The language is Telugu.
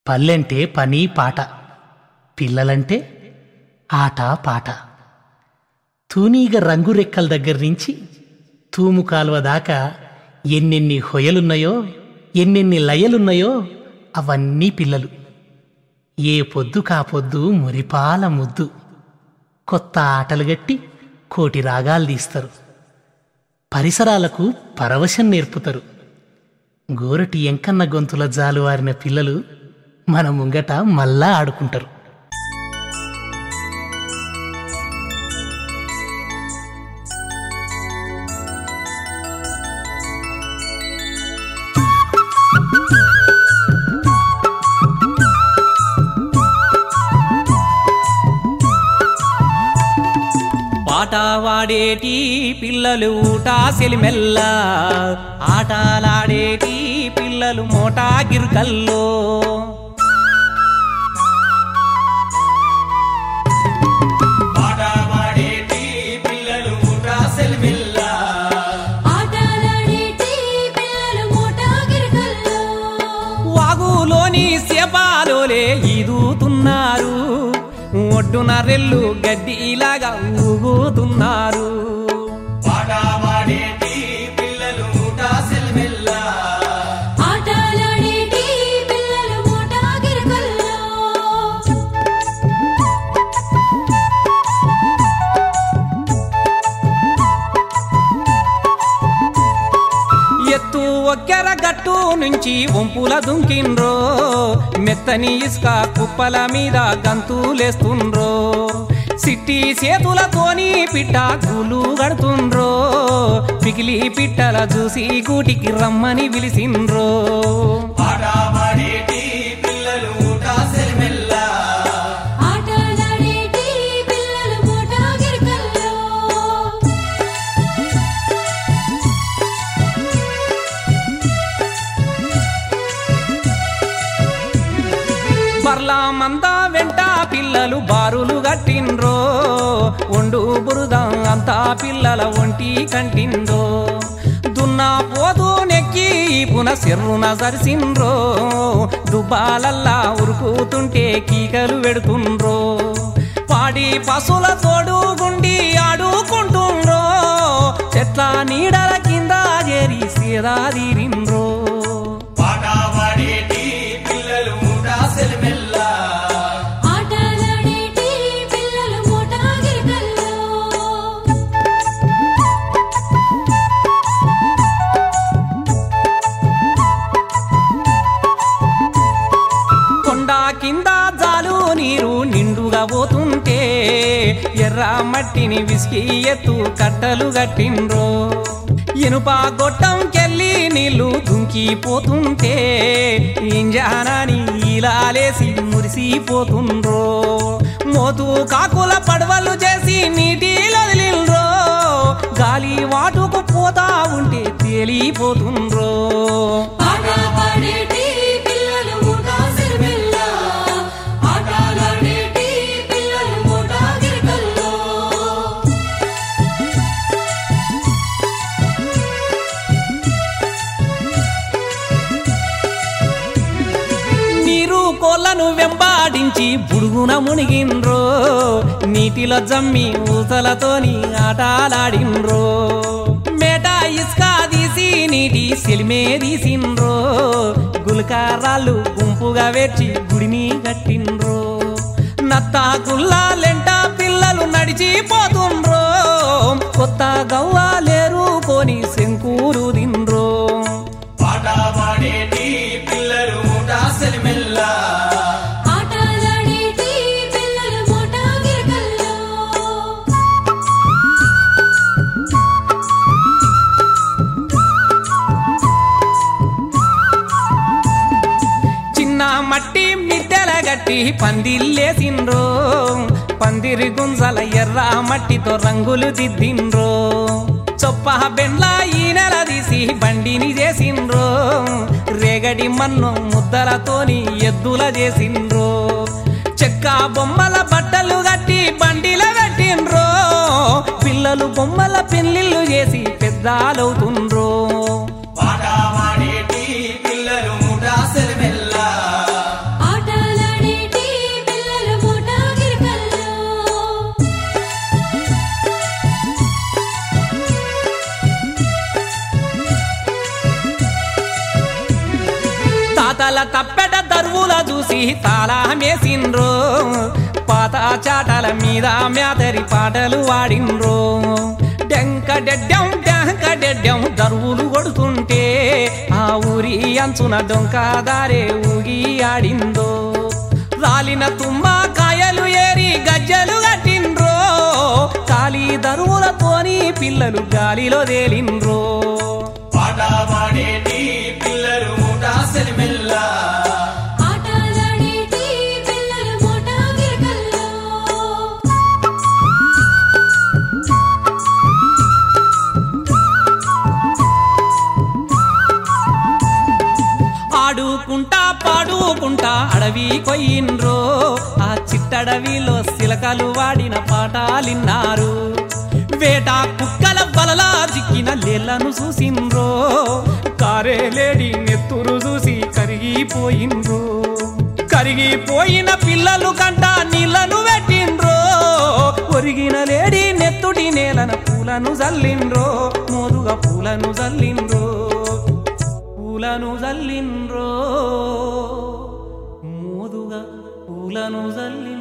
పల్లెంటే పని పాట, పిల్లలంటే ఆట పాట. తూనీగ రంగురెక్కల దగ్గర్నుంచి తూము కాలువ దాకా ఎన్నెన్ని హొయలున్నాయో, ఎన్నెన్ని లయలున్నాయో అవన్నీ పిల్లలు. ఏ పొద్దు కాపొద్దు మురిపాల ముద్దు. కొత్త ఆటలు గట్టి కోటి రాగాలు తీస్తారు. పరిసరాలకు పరవశం నేర్పుతారు. గోరటి ఎంకన్న గొంతుల జాలువారిన పిల్లలు మన ముంగట మళ్ళా ఆడుకుంటారు. పాట వాడేటి పిల్లలు ఊటా సెలిమెల్ల, ఆటలాడేటి పిల్లలు మోటా గిరుకల్లో. పాట వాడేటి పిల్లలు ఊటా సెలిమెల్ల, ఆటలాడేటి పిల్లలు మోటా గిరుకల్లో. వాగులోని సేపాలోలే ఈదుతున్నారు, ఒడ్డున రెల్లు గడ్డిలాగా ఊగుతున్నారు. పాటవాడేటి పిల్లలు ఊటా సెలిమెల్ల, ఆటలాడేటి పిల్లలు మోటా గిరుకల్లో. ఎత్తు ఒక్కెర గట్టు నుంచి వంపుల దుంకిండ్రో, మెత్తని ఇసుక కుప్పల మీద గంతులేస్తుండ్రో. సిట్టి చేతులతోని పిట్ట కూలు గడుతుండ్రో, పికిలి పిట్టల చూసి గూటికి రమ్మని పిలిసిండ్రో. పాటవాడేటి పిల్లలు ఊటా సెలిమెల్ల, ఆటలాడేటి పిల్లలు మోటా గిరుకల్లో. బర్లా మంద వెంట పిల్లలు బారులు గట్టిండ్రో, ఒండు బురద అంతా పిల్లల ఒంటి కంటిండ్రో. దున్నా పోదు నెక్కి పునఃసిర్రున సరిసిండ్రో, దుబ్బాలల్లా ఉరుకుతుంటే కీకలు వెడుతుండ్రో. పాడి పశుల తోడు గుండి ఆడుకుంటుండ్రో, చెట్ల నీడల కింద చేరి సీదా తీరిండ్రో. పాటవాడేటి పిల్లలు ఊటా సెలిమెల్ల, ఆటలాడేటి పిల్లలు మోటా గిరుకల్లో. కొండ కింద జాలు నీరు నిండుగా పోతుంటే, ఎర్ర మట్టిని విసికి ఎత్తు కట్టలు గట్టిండ్రో. ఇనుప గొట్టంకెళ్ళి నీళ్లు దుంకిపోతుంటే, ఇంజానాని ఇలాలేసి మురిసిపోతుండ్రో. మోతు కాకుల పడవలు చేసి నీటిలో వదిలిండ్రో, గాలి వాటుకు పోతా ఉంటే తేలిపోతుండ్రో. ఆటలాడేటి పిల్లలు మోటా సెలిమెల్ల, ఆటలాడేటి పిల్లలు మోటా గిరుకల్లో. నీరు కోళ్లను వెంబాడించి బుడుగున మునిగిండ్రో, నీటిలో జమ్మి ఊసలతోని ఆటలాడిండ్రో. మేట ఇసుక తీసి నీటి సెలిమే తీసిండ్రో, గులకారాళ్ళు గుంపుగా వేర్చి గుడిని కట్టిండ్రో. నత్త గుల్లాలెంట పిల్లలు నడిచిపోతుండ్రో, కొత్త గవ్వాలేరు కొని శంకూరు దిండ్రో. పాటవాడేటి పిల్లలు ఊటా సెలిమెల్ల, ఆటలాడేటి పిల్లలు మోటా గిరుకల్లో. చిన్న మట్టి మిద్దెల గట్టి పందిల్లేసిండ్రో, పందిరి గుంజల ఎర్ర మట్టితో రంగులు దిద్దిండ్రో. చొప్ప బెండ్ల ఈ నెల తీసి బండిని చేసిండ్రో, రేగడి మన్ను ముద్దలతోని ఎద్దుల చేసిండ్రో. చెక్క బొమ్మల బట్టలు గట్టి బండిల పెట్టిండ్రో, పిల్లలు బొమ్మల పెళ్లిళ్ళు చేసి పెద్దాలవుతుండ్రో. పాటవాడేటి పిల్లలు ఊటా సెలిమెల్ల, దర్వుల చూసి తాళమేసిండ్రో పాత చాటల మీద మ్యాతరి పాటలు వాడిండ్రో డెంక డెడ్డం దర్వులు కొడుతుంటే ఆ ఊరి అంచున డొంకాదారే ఊగి ఆడిందో రాలిన తుమ్మ కాయలు ఏరి గజ్జలు కట్టిండ్రో కాలి దరువులతోని పిల్లలు గాలిలో తేలిండ్రో పాటపాడేటి పిల్లలు ముఠా సెలిమెల్లా ఆటలాడేటి పిల్లలు మోటా గిరకల్లో ఆడుకుంటా పాడుకుంటా అడవి కొయ్యిండ్రో ఆ చిట్టడవిలో సిలకలు వాడిన పాటాలిన్నారు వేట కుక్కల బలలా జిక్కిన లేళ్లను చూసిండ్రో కారేలేడి నెత్తురు చూసి కరిగిపోయిండ్రో కరిగిపోయిన పిల్లలు కంట నీళ్లను పెట్టిండ్రో ఒరిగిన లేడి నెత్తుడి నేలన పూలను జల్లిండ్రో మోదుగా పూలను జల్లిండ్రో పూలను జల్లిండ్రో మోదుగా పూలను జల్లిండ్రో